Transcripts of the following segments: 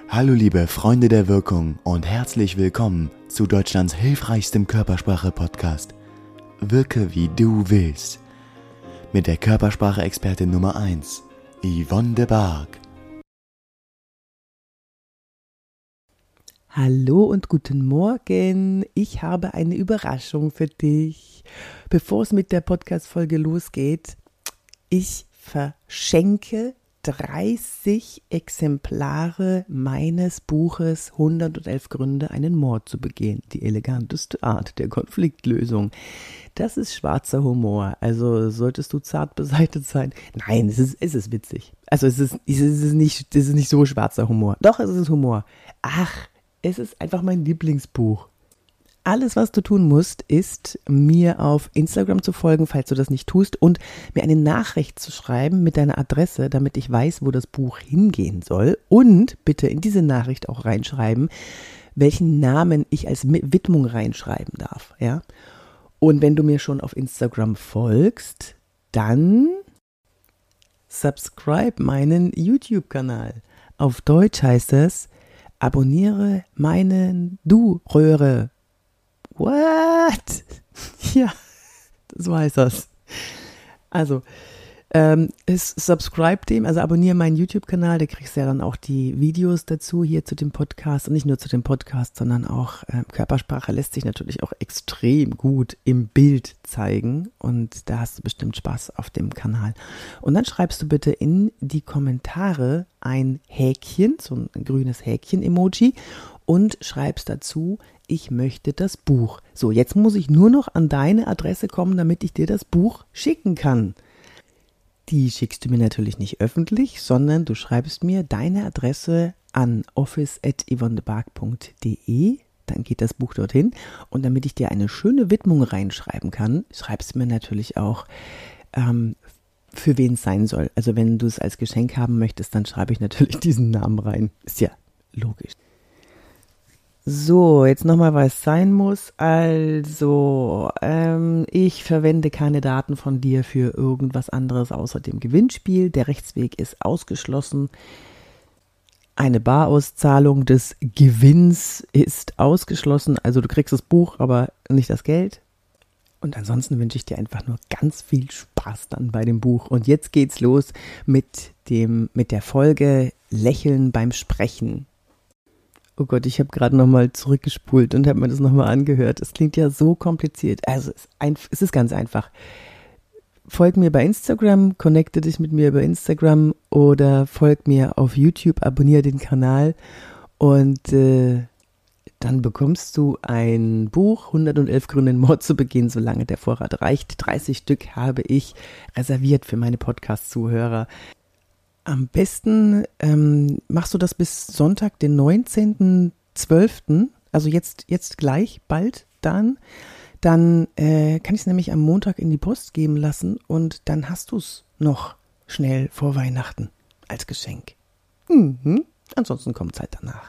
Hallo liebe Freunde der Wirkung und herzlich willkommen zu Deutschlands hilfreichstem Körpersprache-Podcast. Wirke wie du willst. Mit der Körpersprache-Expertin Nummer 1, Yvonne de Barg. Hallo und guten Morgen. Ich habe eine Überraschung für dich. Bevor es mit der Podcast-Folge losgeht, ich verschenke 30 Exemplare meines Buches 111 Gründe, einen Mord zu begehen. Die eleganteste Art der Konfliktlösung. Das ist schwarzer Humor. Also solltest du zart beseitigt sein. Nein, es ist witzig. Also es ist nicht so schwarzer Humor. Doch, es ist Humor. Ach, es ist einfach mein Lieblingsbuch. Alles, was du tun musst, ist, mir auf Instagram zu folgen, falls du das nicht tust, und mir eine Nachricht zu schreiben mit deiner Adresse, damit ich weiß, wo das Buch hingehen soll. Und bitte in diese Nachricht auch reinschreiben, welchen Namen ich als Widmung reinschreiben darf. Ja? Und wenn du mir schon auf Instagram folgst, dann subscribe meinen YouTube-Kanal. Auf Deutsch heißt es, abonniere meinen Du-Röhre. What? Ja, so heißt das. Also, subscribe dem, also abonniere meinen YouTube-Kanal, da kriegst du ja dann auch die Videos dazu hier zu dem Podcast und nicht nur zu dem Podcast, sondern auch Körpersprache lässt sich natürlich auch extrem gut im Bild zeigen und da hast du bestimmt Spaß auf dem Kanal. Und dann schreibst du bitte in die Kommentare ein Häkchen, so ein grünes Häkchen-Emoji und schreibst dazu, ich möchte das Buch. So, jetzt muss ich nur noch an deine Adresse kommen, damit ich dir das Buch schicken kann. Die schickst du mir natürlich nicht öffentlich, sondern du schreibst mir deine Adresse an office@yvonnebarg.de. Dann geht das Buch dorthin. Und damit ich dir eine schöne Widmung reinschreiben kann, schreibst du mir natürlich auch, für wen es sein soll. Also wenn du es als Geschenk haben möchtest, dann schreibe ich natürlich diesen Namen rein. Ist ja logisch. So, jetzt nochmal, was sein muss. Also, ich verwende keine Daten von dir für irgendwas anderes außer dem Gewinnspiel. Der Rechtsweg ist ausgeschlossen. Eine Barauszahlung des Gewinns ist ausgeschlossen. Also du kriegst das Buch, aber nicht das Geld. Und ansonsten wünsche ich dir einfach nur ganz viel Spaß dann bei dem Buch. Und jetzt geht's los mit der Folge Lächeln beim Sprechen. Oh Gott, ich habe gerade nochmal zurückgespult und habe mir das nochmal angehört. Es klingt ja so kompliziert. Also es ist ganz einfach. Folg mir bei Instagram, connecte dich mit mir über Instagram oder folg mir auf YouTube, abonniere den Kanal und dann bekommst du ein Buch, 111 Gründe, einen Mord zu begehen, solange der Vorrat reicht. 30 Stück habe ich reserviert für meine Podcast-Zuhörer. Am besten machst du das bis Sonntag, den 19.12., also jetzt gleich, bald dann. Dann kann ich es nämlich am Montag in die Post geben lassen und dann hast du es noch schnell vor Weihnachten als Geschenk. Ansonsten kommt es halt danach.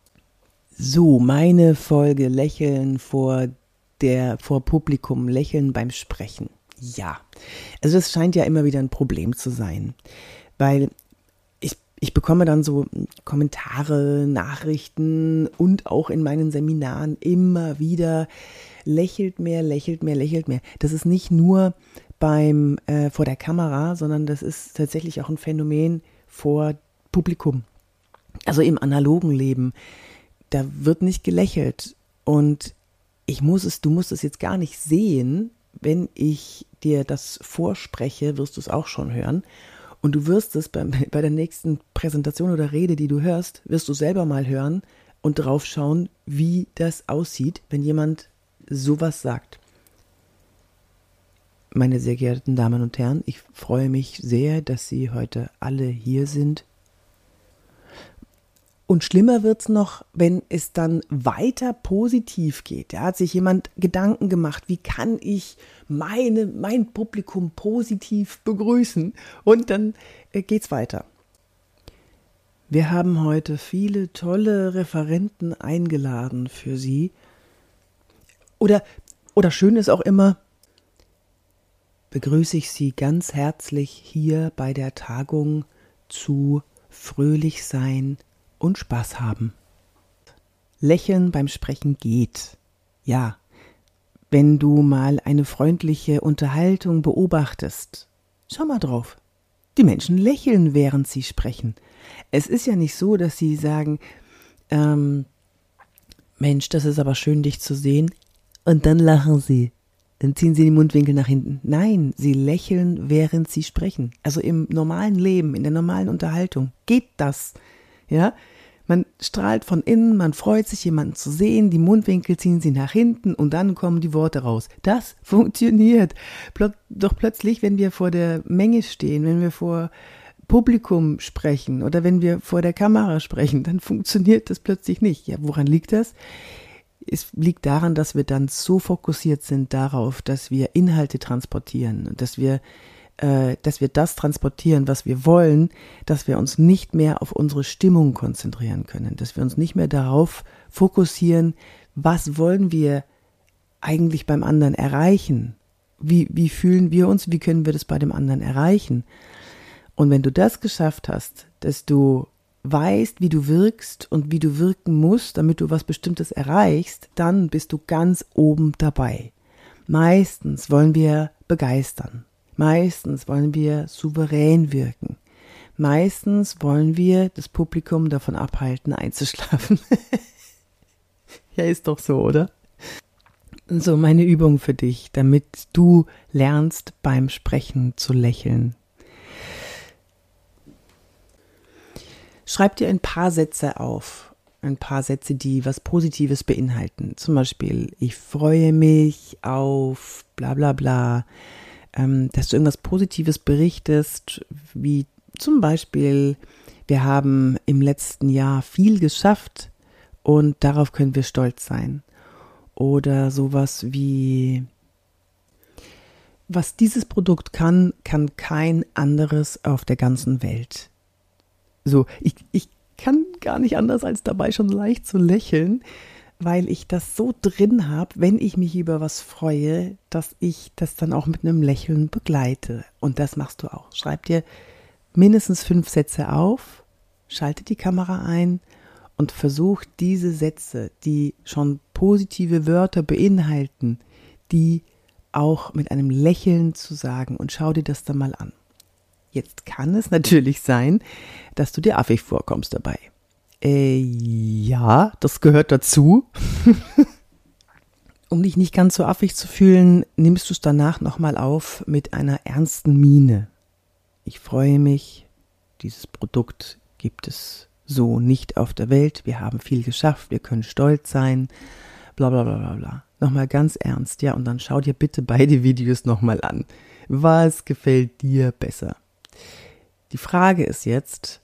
So, meine Folge Lächeln vor Publikum, Lächeln beim Sprechen. Ja, also das scheint ja immer wieder ein Problem zu sein, weil ich bekomme dann so Kommentare, Nachrichten und auch in meinen Seminaren immer wieder lächelt mehr. Das ist nicht nur vor der Kamera, sondern das ist tatsächlich auch ein Phänomen vor Publikum. Also im analogen Leben, da wird nicht gelächelt und du musst es jetzt gar nicht sehen, wenn ich dir das vorspreche, wirst du es auch schon hören. Und du wirst es bei der nächsten Präsentation oder Rede, die du hörst, wirst du selber mal hören und drauf schauen, wie das aussieht, wenn jemand sowas sagt. Meine sehr geehrten Damen und Herren, ich freue mich sehr, dass Sie heute alle hier sind. Und schlimmer wird's noch, wenn es dann weiter positiv geht. Da hat sich jemand Gedanken gemacht, wie kann ich mein Publikum positiv begrüßen? Und dann geht's weiter. Wir haben heute viele tolle Referenten eingeladen für Sie. Oder schön ist auch immer, begrüße ich Sie ganz herzlich hier bei der Tagung zu Fröhlich sein und Spaß haben. Lächeln beim Sprechen geht. Ja, wenn du mal eine freundliche Unterhaltung beobachtest, schau mal drauf. Die Menschen lächeln, während sie sprechen. Es ist ja nicht so, dass sie sagen, Mensch, das ist aber schön, dich zu sehen. Und dann lachen sie. Dann ziehen sie die Mundwinkel nach hinten. Nein, sie lächeln, während sie sprechen. Also im normalen Leben, in der normalen Unterhaltung geht das. Ja, man strahlt von innen, man freut sich, jemanden zu sehen, die Mundwinkel ziehen sie nach hinten und dann kommen die Worte raus. Das funktioniert. Doch plötzlich, wenn wir vor der Menge stehen, wenn wir vor Publikum sprechen oder wenn wir vor der Kamera sprechen, dann funktioniert das plötzlich nicht. Ja, woran liegt das? Es liegt daran, dass wir dann so fokussiert sind darauf, dass wir Inhalte transportieren und dass wir das transportieren, was wir wollen, dass wir uns nicht mehr auf unsere Stimmung konzentrieren können, dass wir uns nicht mehr darauf fokussieren, was wollen wir eigentlich beim anderen erreichen, wie fühlen wir uns, wie können wir das bei dem anderen erreichen. Und wenn du das geschafft hast, dass du weißt, wie du wirkst und wie du wirken musst, damit du was Bestimmtes erreichst, dann bist du ganz oben dabei. Meistens wollen wir begeistern. Meistens wollen wir souverän wirken. Meistens wollen wir das Publikum davon abhalten, einzuschlafen. Ja, ist doch so, oder? So, meine Übung für dich, damit du lernst, beim Sprechen zu lächeln. Schreib dir ein paar Sätze auf. Ein paar Sätze, die was Positives beinhalten. Zum Beispiel, ich freue mich auf bla bla bla. Dass du irgendwas Positives berichtest, wie zum Beispiel, wir haben im letzten Jahr viel geschafft und darauf können wir stolz sein. Oder sowas wie, was dieses Produkt kann kein anderes auf der ganzen Welt. So, ich kann gar nicht anders, als dabei schon leicht zu lächeln, weil ich das so drin habe, wenn ich mich über was freue, dass ich das dann auch mit einem Lächeln begleite. Und das machst du auch. Schreib dir mindestens 5 Sätze auf, schalte die Kamera ein und versuch diese Sätze, die schon positive Wörter beinhalten, die auch mit einem Lächeln zu sagen und schau dir das dann mal an. Jetzt kann es natürlich sein, dass du dir affig vorkommst dabei. Ja, das gehört dazu. Um dich nicht ganz so affig zu fühlen, nimmst du es danach nochmal auf mit einer ernsten Miene. Ich freue mich, dieses Produkt gibt es so nicht auf der Welt. Wir haben viel geschafft, wir können stolz sein, bla bla bla bla bla. Nochmal ganz ernst, ja, und dann schau dir bitte beide Videos nochmal an. Was gefällt dir besser? Die Frage ist jetzt,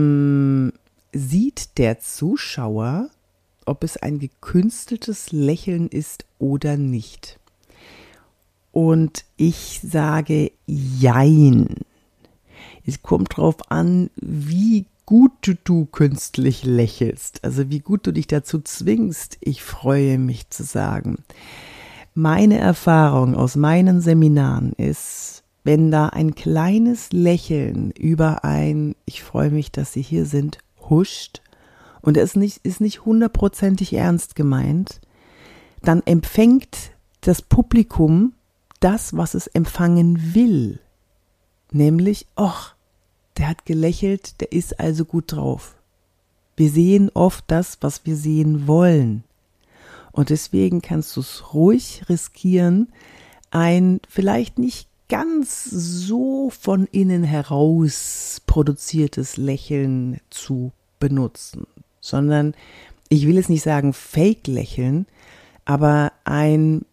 sieht der Zuschauer, ob es ein gekünsteltes Lächeln ist oder nicht? Und ich sage jein. Es kommt drauf an, wie gut du künstlich lächelst, also wie gut du dich dazu zwingst, ich freue mich zu sagen. Meine Erfahrung aus meinen Seminaren ist, wenn da ein kleines Lächeln über ein ich freue mich, dass Sie hier sind, huscht und es ist nicht 100%ig ernst gemeint, dann empfängt das Publikum das, was es empfangen will. Nämlich, ach, der hat gelächelt, der ist also gut drauf. Wir sehen oft das, was wir sehen wollen. Und deswegen kannst du es ruhig riskieren, ein vielleicht nicht ganz so von innen heraus produziertes Lächeln zu benutzen, sondern, ich will jetzt nicht sagen Fake-Lächeln, aber einfach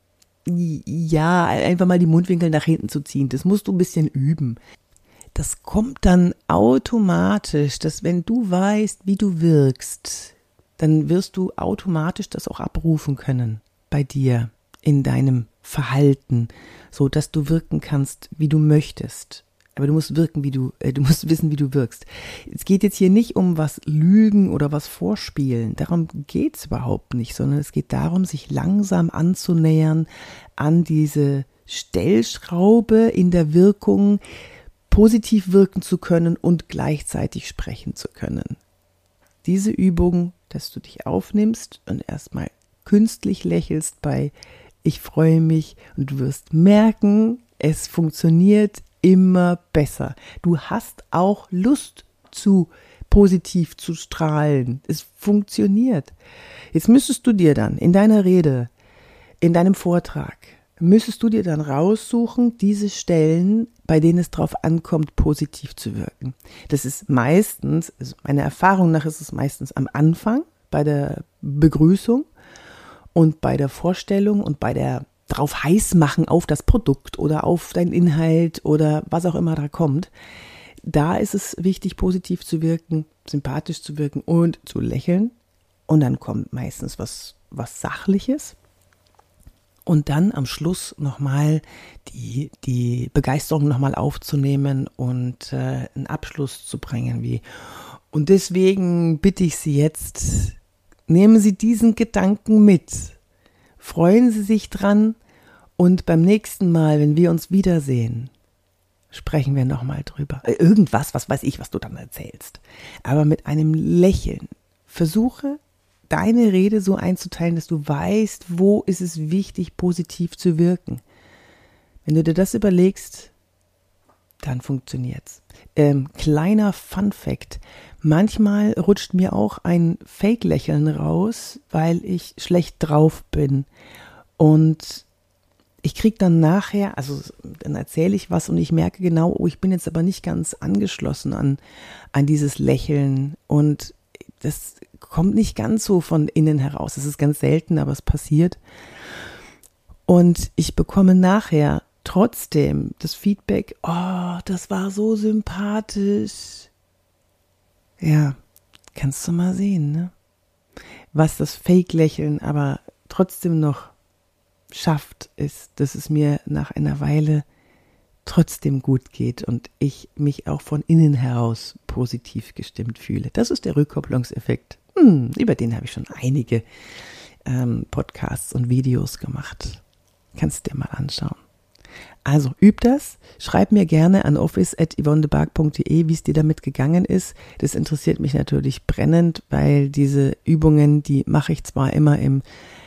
mal die Mundwinkel nach hinten zu ziehen, das musst du ein bisschen üben. Das kommt dann automatisch, dass wenn du weißt, wie du wirkst, dann wirst du automatisch das auch abrufen können bei dir in deinem Verhalten, so dass du wirken kannst, wie du möchtest. Aber du musst wirken, du musst wissen, wie du wirkst. Es geht jetzt hier nicht um was lügen oder was vorspielen. Darum geht's überhaupt nicht, sondern es geht darum, sich langsam anzunähern an diese Stellschraube in der Wirkung, positiv wirken zu können und gleichzeitig sprechen zu können. diese Übung, dass du dich aufnimmst und erstmal künstlich lächelst bei ich freue mich und du wirst merken, es funktioniert immer besser. Du hast auch Lust positiv zu strahlen. Es funktioniert. Jetzt müsstest du dir dann in deiner Rede, in deinem Vortrag, müsstest du dir dann raussuchen, diese Stellen, bei denen es drauf ankommt, positiv zu wirken. Das ist meistens, also meiner Erfahrung nach ist es meistens am Anfang, bei der Begrüßung und bei der Vorstellung und bei der drauf heiß machen auf das Produkt oder auf deinen Inhalt oder was auch immer da kommt. Da ist es wichtig, positiv zu wirken, sympathisch zu wirken und zu lächeln. Und dann kommt meistens was Sachliches. Und dann am Schluss nochmal die Begeisterung nochmal aufzunehmen und einen Abschluss zu bringen. Und deswegen bitte ich Sie jetzt, nehmen Sie diesen Gedanken mit. Freuen Sie sich dran und beim nächsten Mal, wenn wir uns wiedersehen, sprechen wir nochmal drüber. Irgendwas, was weiß ich, was du dann erzählst. Aber mit einem Lächeln. Versuche, deine Rede so einzuteilen, dass du weißt, wo ist es wichtig, positiv zu wirken. Wenn du dir das überlegst, dann funktioniert's. Kleiner Fun-Fact. Manchmal rutscht mir auch ein Fake-Lächeln raus, weil ich schlecht drauf bin. Und ich kriege dann nachher, also dann erzähle ich was und ich merke genau, oh, ich bin jetzt aber nicht ganz angeschlossen an dieses Lächeln. Und das kommt nicht ganz so von innen heraus. Es ist ganz selten, aber es passiert. Und ich bekomme nachher trotzdem das Feedback, oh, das war so sympathisch. Ja, kannst du mal sehen, ne? Was das Fake-Lächeln aber trotzdem noch schafft, ist, dass es mir nach einer Weile trotzdem gut geht und ich mich auch von innen heraus positiv gestimmt fühle. Das ist der Rückkopplungseffekt. Über den habe ich schon einige Podcasts und Videos gemacht. Kannst du dir mal anschauen. Also üb das, schreib mir gerne an office@yvonnedebarg.de, wie es dir damit gegangen ist. Das interessiert mich natürlich brennend, weil diese Übungen, die mache ich zwar immer im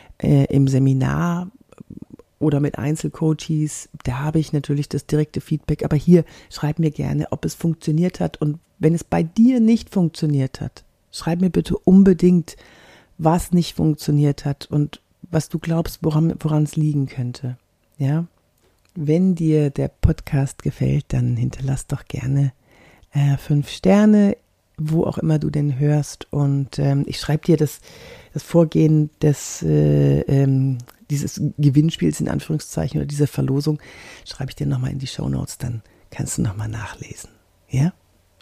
Seminar oder mit Einzelcoaches, da habe ich natürlich das direkte Feedback, aber hier schreib mir gerne, ob es funktioniert hat und wenn es bei dir nicht funktioniert hat, schreib mir bitte unbedingt, was nicht funktioniert hat und was du glaubst, woran es liegen könnte. Ja? Wenn dir der Podcast gefällt, dann hinterlass doch gerne 5 Sterne, wo auch immer du den hörst. Und ich schreibe dir das Vorgehen dieses Gewinnspiels in Anführungszeichen oder dieser Verlosung, schreibe ich dir nochmal in die Shownotes, dann kannst du nochmal nachlesen. Ja?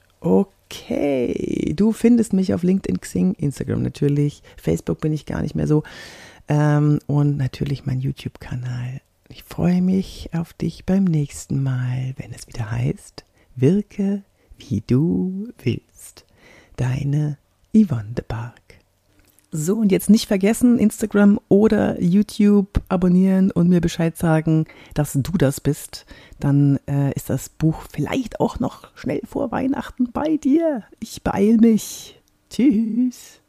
Okay, du findest mich auf LinkedIn, Xing, Instagram natürlich, Facebook bin ich gar nicht mehr so und natürlich mein YouTube-Kanal. Ich freue mich auf dich beim nächsten Mal, wenn es wieder heißt, wirke wie du willst. Deine Yvonne de Barg. So, und jetzt nicht vergessen, Instagram oder YouTube abonnieren und mir Bescheid sagen, dass du das bist. Dann ist das Buch vielleicht auch noch schnell vor Weihnachten bei dir. Ich beeil mich. Tschüss.